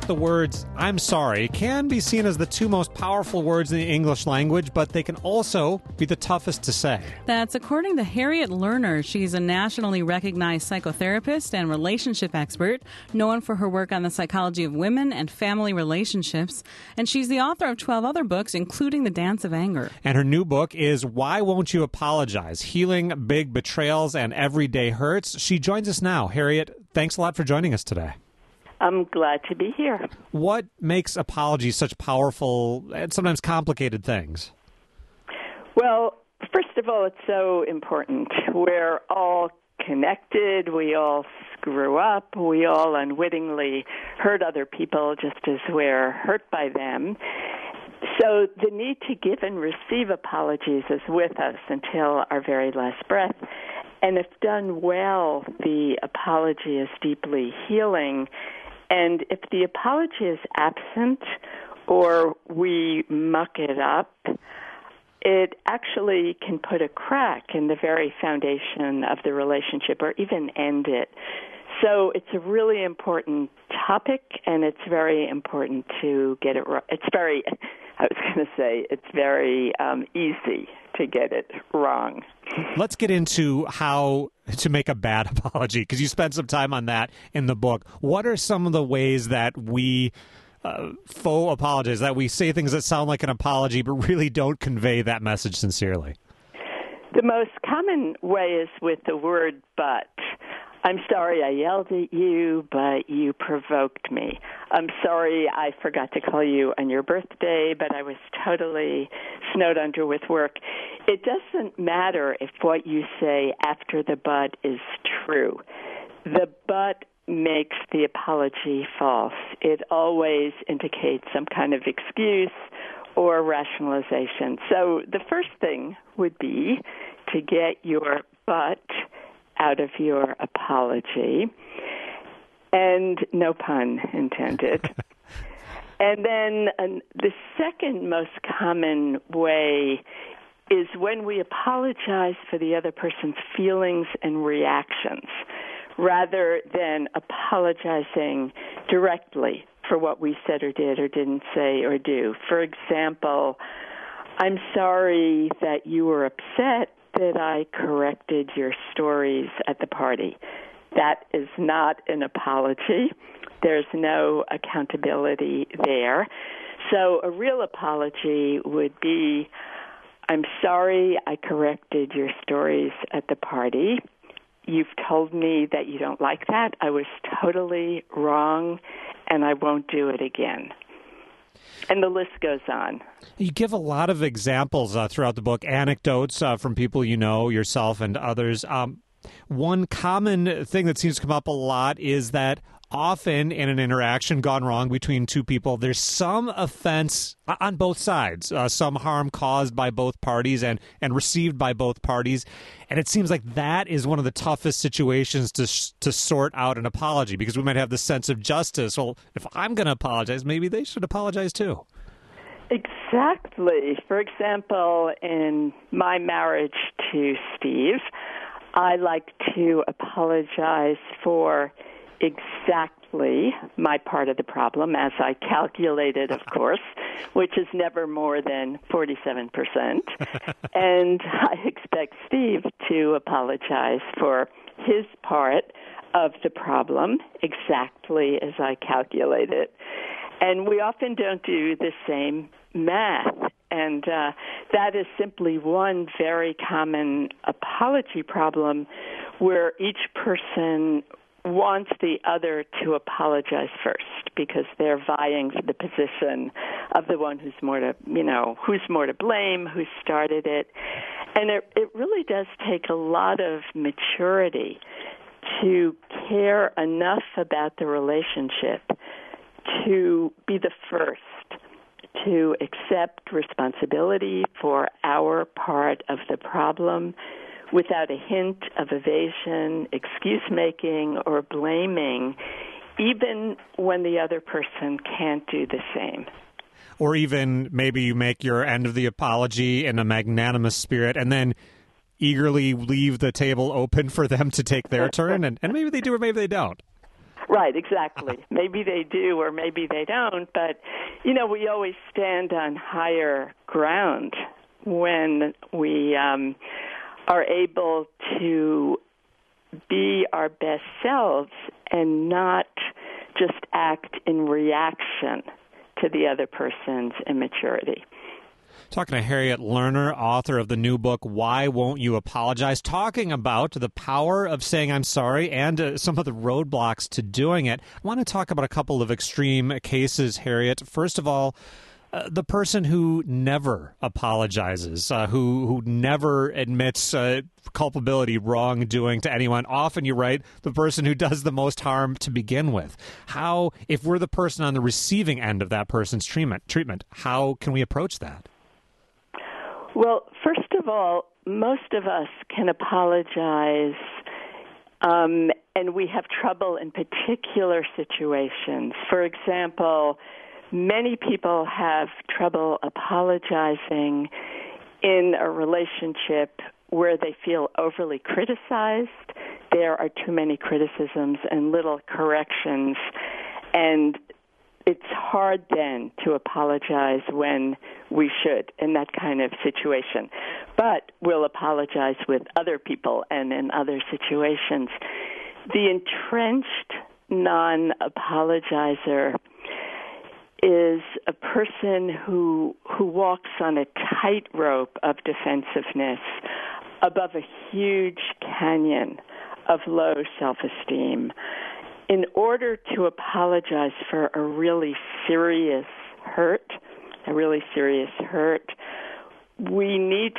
the words "I'm sorry" can be seen as the two most powerful words in the English language, but they can also be the toughest to say. That's according to Harriet Lerner. She's a nationally recognized psychotherapist and relationship expert, known for her work on the psychology of women and family relationships. And she's the author of 12 other books, including The Dance of Anger. And her new book is Why Won't You Apologize? Healing Big Betrayals and Everyday Hurts. She joins us now. Harriet, thanks a lot for joining us today. I'm glad to be here. What makes apologies such powerful and sometimes complicated things? Well, first of all, it's so important. We're all connected. We all screw up. We all unwittingly hurt other people just as we're hurt by them. So the need to give and receive apologies is with us until our very last breath. And if done well, the apology is deeply healing. And if the apology is absent or we muck it up, it actually can put a crack in the very foundation of the relationship or even end it. So it's a really important topic, and it's very important to get it right. It's very easy to get it wrong. Let's get into how to make a bad apology, because you spent some time on that in the book. What are some of the ways that we faux apologize, that we say things that sound like an apology but really don't convey that message sincerely? The most common way is with the word "but." I'm sorry I yelled at you, but you provoked me. I'm sorry I forgot to call you on your birthday, but I was totally snowed under with work. It doesn't matter if what you say after the "but" is true. The "but" makes the apology false. It always indicates some kind of excuse or rationalization. So the first thing would be to get your "but" out of your apology, and no pun intended. And then the second most common way is when we apologize for the other person's feelings and reactions, rather than apologizing directly for what we said or did or didn't say or do. For example, I'm sorry that you were upset that I corrected your stories at the party. That is not an apology. There's no accountability there. So a real apology would be, I'm sorry I corrected your stories at the party. You've told me that you don't like that. I was totally wrong, and I won't do it again. And the list goes on. You give a lot of examples throughout the book, anecdotes from people you know, yourself and others. One common thing that seems to come up a lot is that often in an interaction gone wrong between two people, there's some offense on both sides, some harm caused by both parties and received by both parties. And it seems like that is one of the toughest situations to sort out an apology, because we might have the sense of justice. Well, if I'm going to apologize, maybe they should apologize too. Exactly. For example, in my marriage to Steve, I like to apologize for exactly my part of the problem, as I calculated, of course, which is never more than 47%. And I expect Steve to apologize for his part of the problem exactly as I calculated. And we often don't do the same math. And that is simply one very common apology problem where each person wants the other to apologize first because they're vying for the position of the one who's more to blame, who started it. And it really does take a lot of maturity to care enough about the relationship to be the first to accept responsibility for our part of the problem without a hint of evasion, excuse-making, or blaming, even when the other person can't do the same. Or even maybe you make your end of the apology in a magnanimous spirit and then eagerly leave the table open for them to take their turn, and maybe they do or maybe they don't. Right, exactly. Maybe they do or maybe they don't, but, we always stand on higher ground when we are able to be our best selves and not just act in reaction to the other person's immaturity. Talking to Harriet Lerner, author of the new book, Why Won't You Apologize? Talking about the power of saying I'm sorry and some of the roadblocks to doing it. I want to talk about a couple of extreme cases, Harriet. First of all, the person who never apologizes, who never admits culpability, wrongdoing to anyone. Often, you're right, the person who does the most harm to begin with. How, if we're the person on the receiving end of that person's treatment, how can we approach that? Well, first of all, most of us can apologize, and we have trouble in particular situations. For example, many people have trouble apologizing in a relationship where they feel overly criticized. There are too many criticisms and little corrections, and it's hard then to apologize when we should in that kind of situation. But we'll apologize with other people and in other situations. The entrenched non-apologizer is a person who walks on a tightrope of defensiveness above a huge canyon of low self-esteem. In order to apologize for a really serious hurt, we need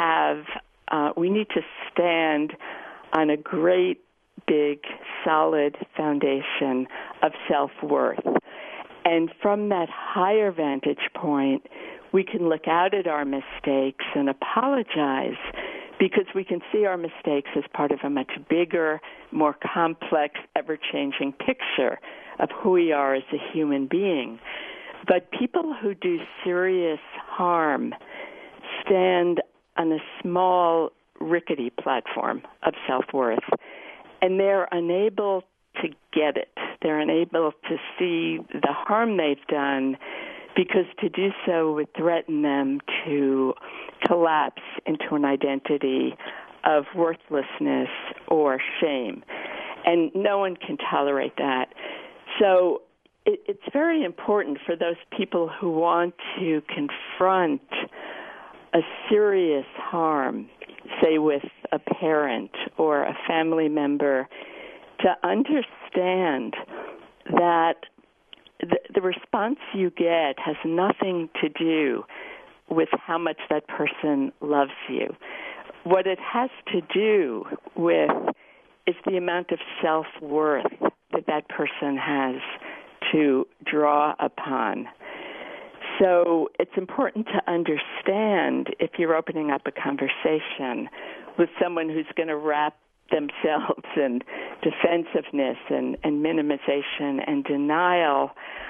to stand on a great, big, solid foundation of self-worth. And from that higher vantage point, we can look out at our mistakes and apologize because we can see our mistakes as part of a much bigger, more complex, ever-changing picture of who we are as a human being. But people who do serious harm stand on a small, rickety platform of self-worth, and they're unable to get it. They're unable to see the harm they've done because to do so would threaten them to collapse into an identity of worthlessness or shame. And no one can tolerate that. So it's very important for those people who want to confront a serious harm, say with a parent or a family member, to understand that the response you get has nothing to do with how much that person loves you. What it has to do with is the amount of self-worth that that person has to draw upon. So it's important to understand if you're opening up a conversation with someone who's going to wrap themselves in defensiveness and minimization and denial,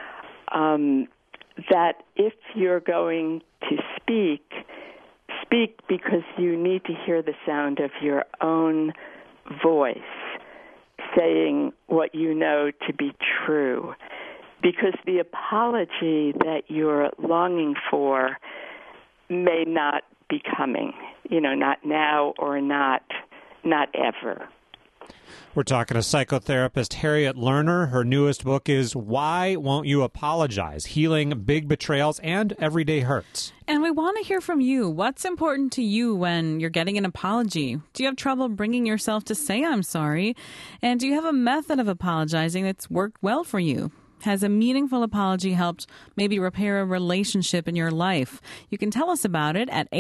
that if you're going to speak because you need to hear the sound of your own voice saying what you know to be true, because the apology that you're longing for may not be coming, not now or not ever. We're talking to psychotherapist Harriet Lerner. Her newest book is Why Won't You Apologize? Healing Big Betrayals and Everyday Hurts. And we want to hear from you. What's important to you when you're getting an apology? Do you have trouble bringing yourself to say I'm sorry? And do you have a method of apologizing that's worked well for you? Has a meaningful apology helped maybe repair a relationship in your life? You can tell us about it at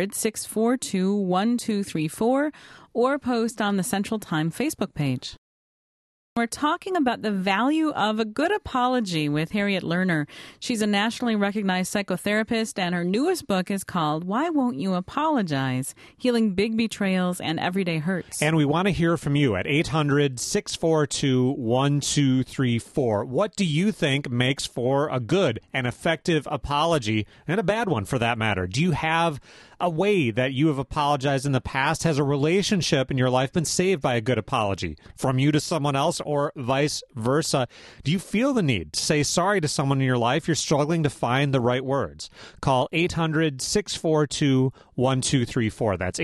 800-642-1234 or post on the Central Time Facebook page. We're talking about the value of a good apology with Harriet Lerner. She's a nationally recognized psychotherapist, and her newest book is called Why Won't You Apologize? Healing Big Betrayals and Everyday Hurts. And we want to hear from you at 800-642-1234. What do you think makes for a good and effective apology, and a bad one for that matter? Do you have a way that you have apologized in the past? Has a relationship in your life been saved by a good apology from you to someone else or vice versa. Do you feel the need to say sorry to someone in your life? You're struggling to find the right words. Call 800-642-1234. That's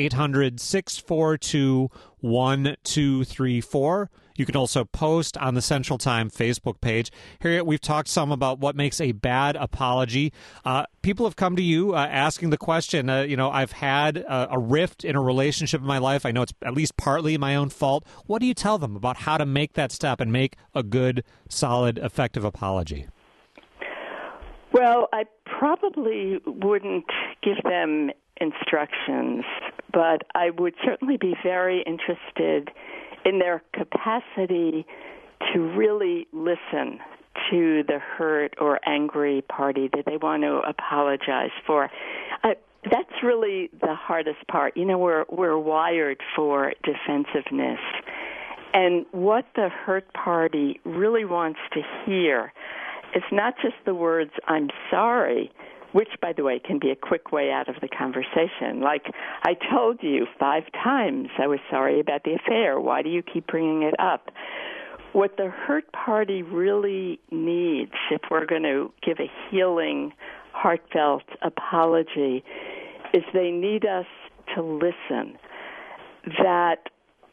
800-642-1234. You can also post on the Central Time Facebook page. Harriet, we've talked some about what makes a bad apology. People have come to you asking the question, I've had a rift in a relationship in my life. I know it's at least partly my own fault. What do you tell them about how to make that step and make a good, solid, effective apology? Well, I probably wouldn't give them instructions, but I would certainly be very interested in their capacity to really listen to the hurt or angry party that they want to apologize for. That's really the hardest part. We're wired for defensiveness. And what the hurt party really wants to hear is not just the words, "I'm sorry," which, by the way, can be a quick way out of the conversation. Like, "I told you 5 times I was sorry about the affair. Why do you keep bringing it up?" What the hurt party really needs, if we're going to give a healing, heartfelt apology, is they need us to listen. That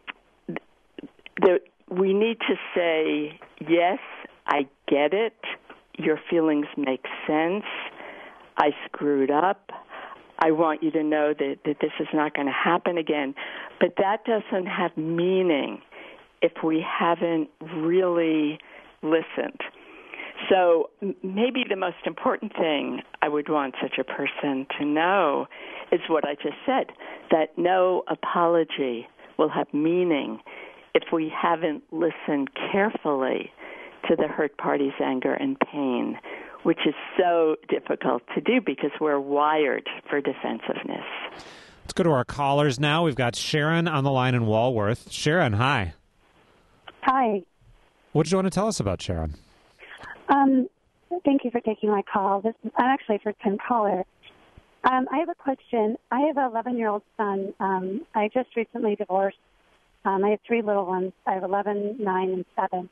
we need to say, "Yes, I get it. Your feelings make sense. I screwed up. I want you to know that this is not going to happen again." But that doesn't have meaning if we haven't really listened. So maybe the most important thing I would want such a person to know is what I just said, that no apology will have meaning if we haven't listened carefully to the hurt party's anger and pain, which is so difficult to do because we're wired for defensiveness. Let's go to our callers now. We've got Sharon on the line in Walworth. Sharon, hi. Hi. What did you want to tell us about, Sharon? Thank you for taking my call. I'm actually a first-time caller. I have a question. I have an 11-year-old son. I just recently divorced. I have 3 little ones. I have 11, 9, and 7.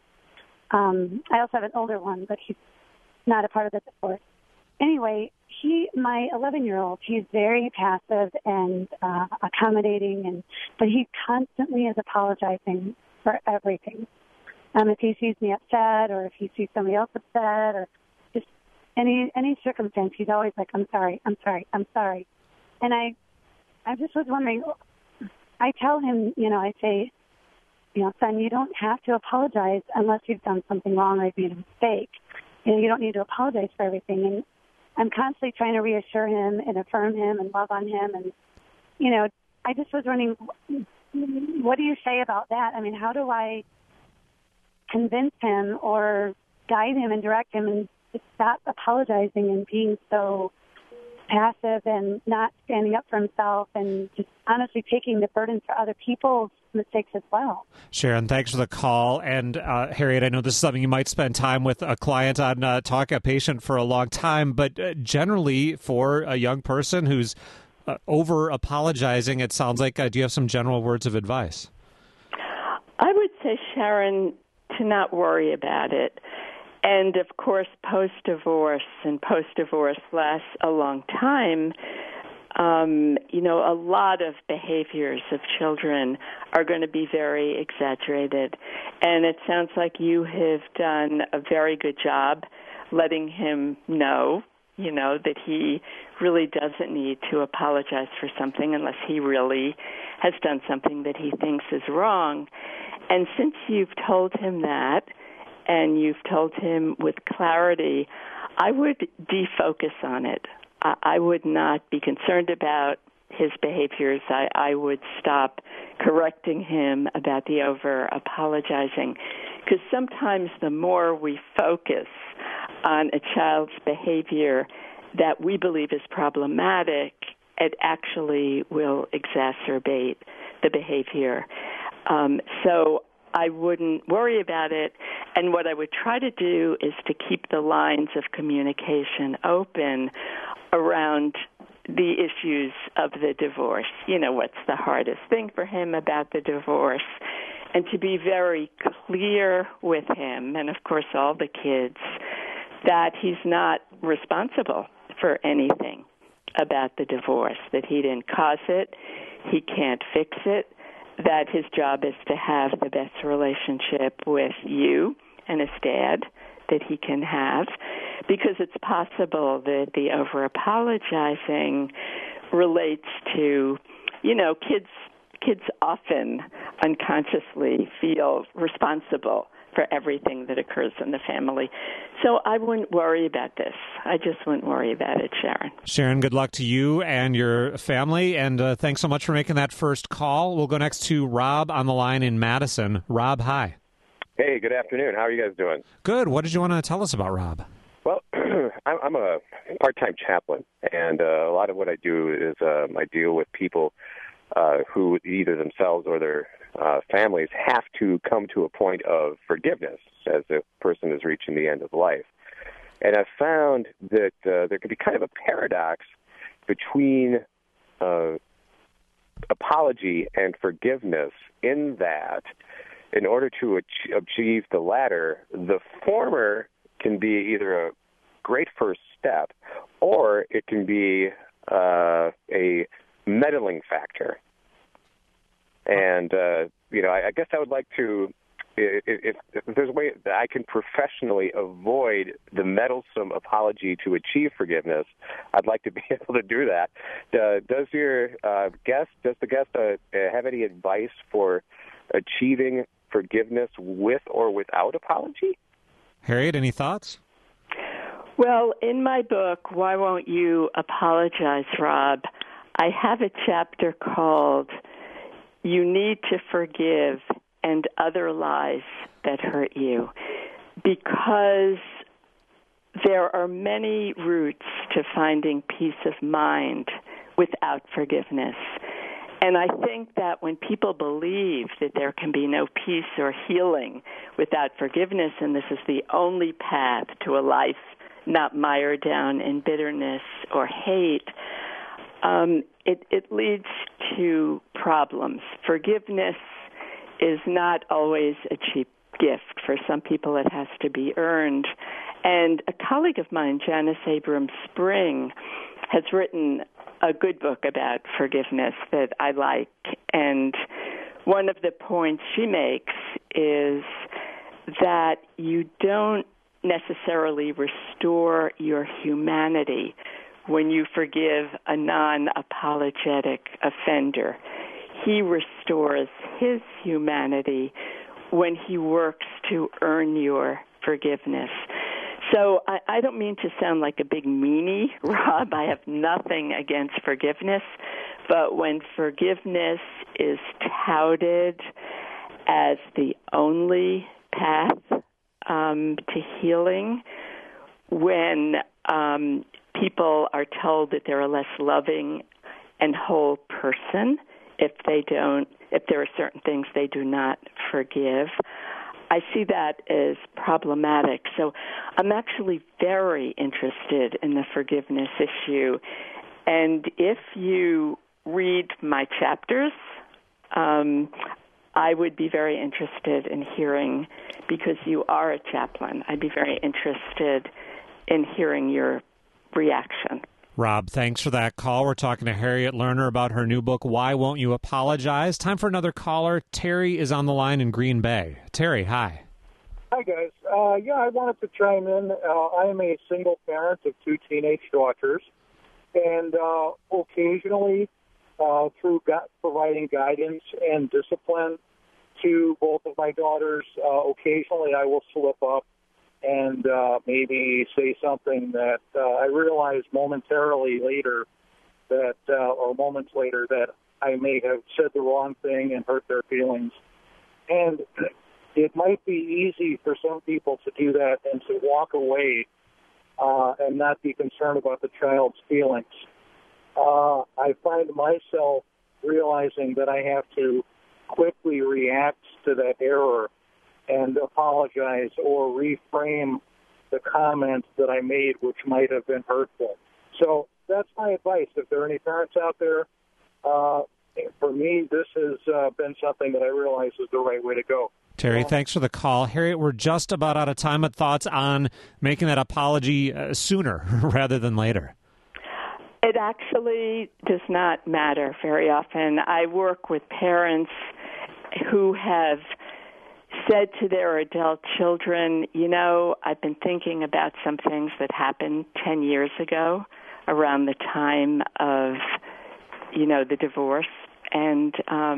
I also have an older one, but he's not a part of the divorce. Anyway, my 11-year-old, he's very passive and accommodating, but he constantly is apologizing for everything. If he sees me upset, or if he sees somebody else upset, or just any circumstance, he's always like, "I'm sorry, I'm sorry, I'm sorry." And I just was wondering. I tell him, I say, "Son, you don't have to apologize unless you've done something wrong or you've made a mistake. You don't need to apologize for everything." And I'm constantly trying to reassure him and affirm him and love on him. And, I just was wondering, what do you say about that? I mean, how do I convince him or guide him and direct him and to stop apologizing and being so passive and not standing up for himself and just honestly taking the burden for other people's mistakes as well? Sharon, thanks for the call. And Harriet, I know this is something you might spend time with a client on, a patient for a long time, but generally for a young person who's over-apologizing, it sounds like, do you have some general words of advice? I would say, Sharon, to not worry about it. And, of course, post-divorce lasts a long time. A lot of behaviors of children are going to be very exaggerated. And it sounds like you have done a very good job letting him know, that he really doesn't need to apologize for something unless he really has done something that he thinks is wrong. And since you've told him that, and you've told him with clarity, I would defocus on it. I would not be concerned about his behaviors. I would stop correcting him about the over-apologizing, because sometimes the more we focus on a child's behavior that we believe is problematic, it actually will exacerbate the behavior. So I wouldn't worry about it. And what I would try to do is to keep the lines of communication open around the issues of the divorce. What's the hardest thing for him about the divorce? and to be very clear with him, and of course all the kids, that he's not responsible for anything about the divorce, that he didn't cause it, he can't fix it, that his job is to have the best relationship with you and his dad that he can have, because it's possible that the over-apologizing relates to, kids often unconsciously feel responsible for everything that occurs in the family. So I wouldn't worry about this. I just wouldn't worry about it, Sharon. Sharon, good luck to you and your family, and thanks so much for making that first call. We'll go next to Rob on the line in Madison. Rob, hi. Hey, good afternoon. How are you guys doing? Good. What did you want to tell us about Rob? Well, I'm a part-time chaplain, and a lot of what I do is I deal with people who either themselves or their families have to come to a point of forgiveness as a person is reaching the end of life. And I've found that there can be kind of a paradox between apology and forgiveness, in that in order to achieve the latter, the former can be either a great first step or it can be a meddling factor. And, I guess I would like to, if there's a way that I can professionally avoid the meddlesome apology to achieve forgiveness, I'd like to be able to do that. Does the guest have any advice for achieving forgiveness with or without apology? Harriet, any thoughts? Well, in my book, Why Won't You Apologize, Rob, I have a chapter called You Need to Forgive and Other Lies That Hurt You, because there are many routes to finding peace of mind without forgiveness. And I think that when people believe that there can be no peace or healing without forgiveness, and this is the only path to a life not mired down in bitterness or hate, it leads to problems. Forgiveness is not always a cheap gift. For some people, it has to be earned. And a colleague of mine, Janice Abrams-Spring, has written a good book about forgiveness that I like. And one of the points she makes is that you don't necessarily restore your humanity when you forgive a non-apologetic offender. He restores his humanity when he works to earn your forgiveness. So I don't mean to sound like a big meanie, Rob. I have nothing against forgiveness. But when forgiveness is touted as the only path to healing, when people are told that they're a less loving and whole person if there are certain things they do not forgive, I see that as problematic. So I'm actually very interested in the forgiveness issue. And if you read my chapters, I would be very interested in hearing, because you are a chaplain, I'd be very interested in hearing your reaction. Rob, thanks for that call. We're talking to Harriet Lerner about her new book, Why Won't You Apologize? Time for another caller. Terry is on the line in Green Bay. Terry, hi. Hi, guys. I wanted to chime in. I am a single parent of two teenage daughters, and occasionally, through providing guidance and discipline to both of my daughters, occasionally I will slip up and maybe say something that I realize momentarily later that, or moments later, that I may have said the wrong thing and hurt their feelings. And it might be easy for some people to do that and to walk away and not be concerned about the child's feelings. I find myself realizing that I have to quickly react to that error and apologize or reframe the comment that I made, which might have been hurtful. So that's my advice. If there are any parents out there, for me, this has been something that I realize is the right way to go. Terry, thanks for the call. Harriet, we're just about out of time, but thoughts on making that apology sooner rather than later? It actually does not matter very often. I work with parents who have said to their adult children, I've been thinking about some things that happened 10 years ago around the time of, the divorce. And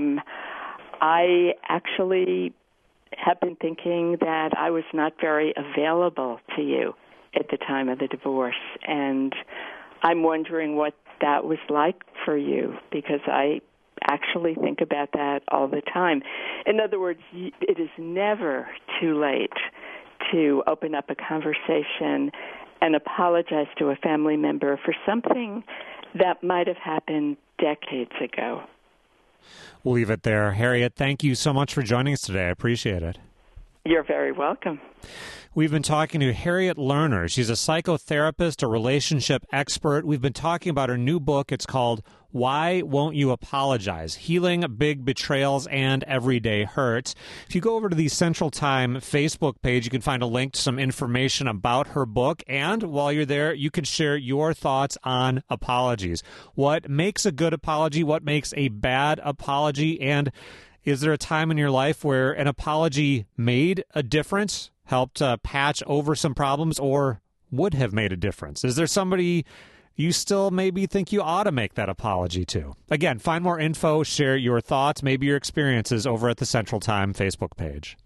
I actually have been thinking that I was not very available to you at the time of the divorce. And I'm wondering what that was like for you, because I actually think about that all the time. In other words, it is never too late to open up a conversation and apologize to a family member for something that might have happened decades ago. We'll leave it there. Harriet, thank you so much for joining us today. I appreciate it. You're very welcome. We've been talking to Harriet Lerner. She's a psychotherapist, a relationship expert. We've been talking about her new book. It's called Why Won't You Apologize? Healing Big Betrayals and Everyday Hurts. If you go over to the Central Time Facebook page, you can find a link to some information about her book. And while you're there, you can share your thoughts on apologies. What makes a good apology? What makes a bad apology? And is there a time in your life where an apology made a difference, helped patch over some problems, or would have made a difference? Is there somebody you still maybe think you ought to make that apology to? Again, find more info, share your thoughts, maybe your experiences over at the Central Time Facebook page.